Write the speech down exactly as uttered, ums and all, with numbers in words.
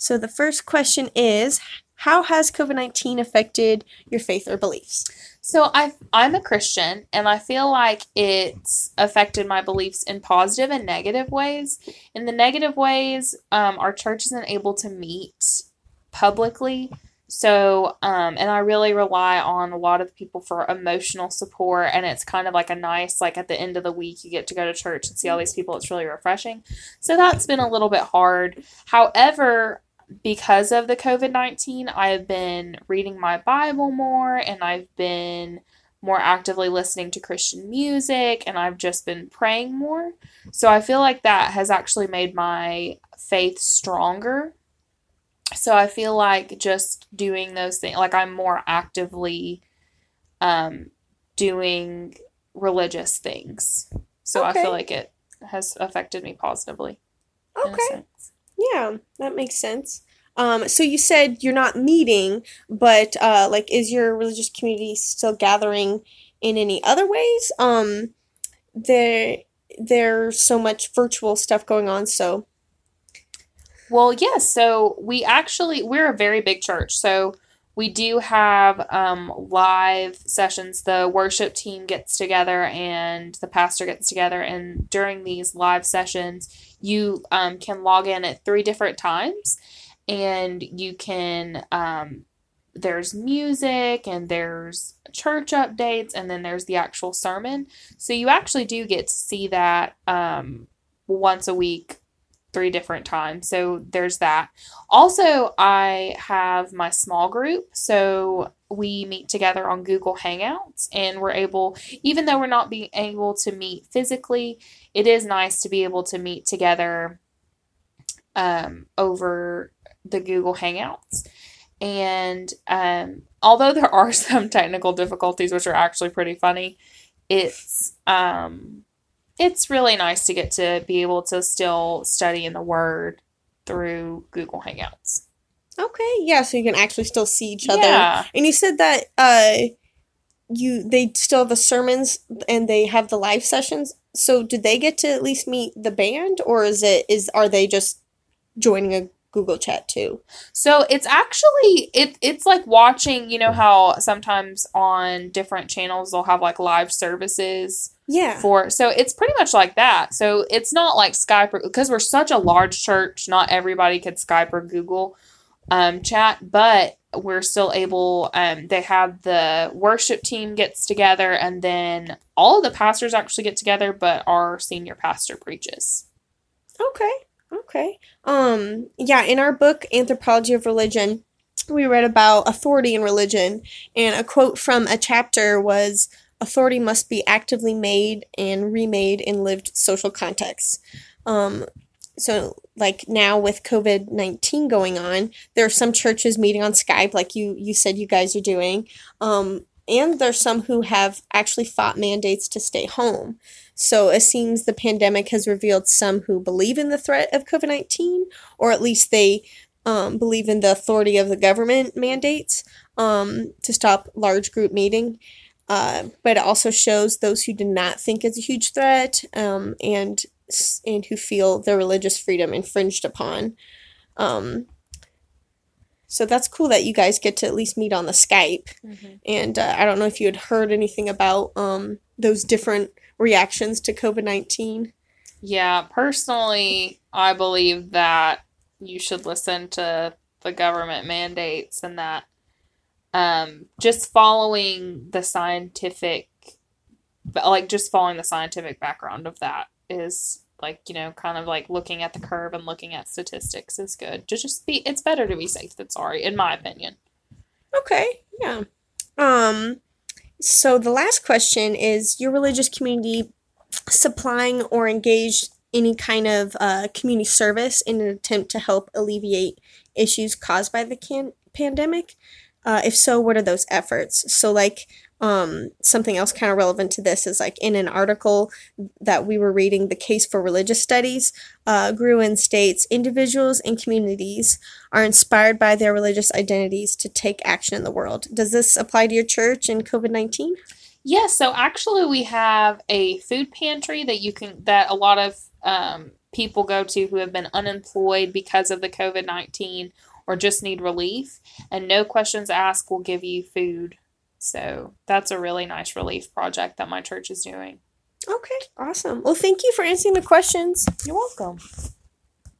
So the first question is, how has COVID nineteen affected your faith or beliefs? So I I'm a Christian, and I feel like it's affected my beliefs in positive and negative ways. In the negative ways, um, our church isn't able to meet publicly. So, um, and I really rely on a lot of people for emotional support, and it's kind of like a nice, like at the end of the week, you get to go to church and see all these people. It's really refreshing. So that's been a little bit hard. However, because of the COVID nineteen, I've been reading my Bible more, and I've been more actively listening to Christian music, and I've just been praying more. So I feel like that has actually made my faith stronger. So I feel like just doing those things, like I'm more actively um, doing religious things. So okay. I feel like it has affected me positively. Okay. Yeah, that makes sense. Um, so you said you're not meeting, but uh, like, is your religious community still gathering in any other ways? Um, there, there's so much virtual stuff going on, so. Well, yes. So we actually, we're a very big church. So we do have um, live sessions. The worship team gets together and the pastor gets together. And during these live sessions, you um, can log in at three different times. And you can, um, there's music and there's church updates and then there's the actual sermon. So you actually do get to see that um, once a week. Three different times. So there's that. Also, I have my small group. So we meet together on Google Hangouts, and we're able, even though we're not being able to meet physically, it is nice to be able to meet together um, over the Google Hangouts. And um, although there are some technical difficulties, which are actually pretty funny, it's um, it's really nice to get to be able to still study in the Word through Google Hangouts. Okay, yeah, so you can actually still see each other. Yeah. And you said that uh, you they still have the sermons and they have the live sessions. So did they get to at least meet the band, or is it is are they just joining a Google chat too? So it's actually it it's like watching, you know how sometimes on different channels they'll have like live services. Yeah. For so it's pretty much like that. So it's not like Skype or, because we're such a large church, not everybody could Skype or Google um, chat, but we're still able. Um, they have the worship team gets together, and then all of the pastors actually get together, but our senior pastor preaches. Okay. Okay. Um. Yeah. In our book, Anthropology of Religion, we read about authority in religion, and a quote from a chapter was, "Authority must be actively made and remade in lived social contexts." Um, so, like now with COVID nineteen going on, there are some churches meeting on Skype, like you, you said you guys are doing. Um, and there's some who have actually fought mandates to stay home. So it seems the pandemic has revealed some who believe in the threat of COVID nineteen, or at least they um, believe in the authority of the government mandates um, to stop large group meeting. Uh, but it also shows those who do not think it's a huge threat um, and and who feel their religious freedom infringed upon. Um, so that's cool that you guys get to at least meet on the Skype. Mm-hmm. And uh, I don't know if you had heard anything about um, those different reactions to COVID nineteen. Yeah, personally, I believe that you should listen to the government mandates and that Um, just following the scientific, like just following the scientific background of that is like, you know, kind of like looking at the curve and looking at statistics is good. Just, just be, it's better to be safe than sorry, in my opinion. Okay, yeah. Um, so the last question is, your religious community supplying or engaged any kind of uh, community service in an attempt to help alleviate issues caused by the can- pandemic? Uh, if so, what are those efforts? So, like, um, something else kind of relevant to this is, like, in an article that we were reading, The Case for Religious Studies, uh, Gruen states, individuals and communities are inspired by their religious identities to take action in the world. Does this apply to your church in COVID nineteen? Yes, so actually we have a food pantry that you can, that a lot of um, people go to who have been unemployed because of the covid nineteen or just need relief. And No Questions Asked will give you food. So that's a really nice relief project that my church is doing. Okay, awesome. Well, thank you for answering the questions. You're welcome.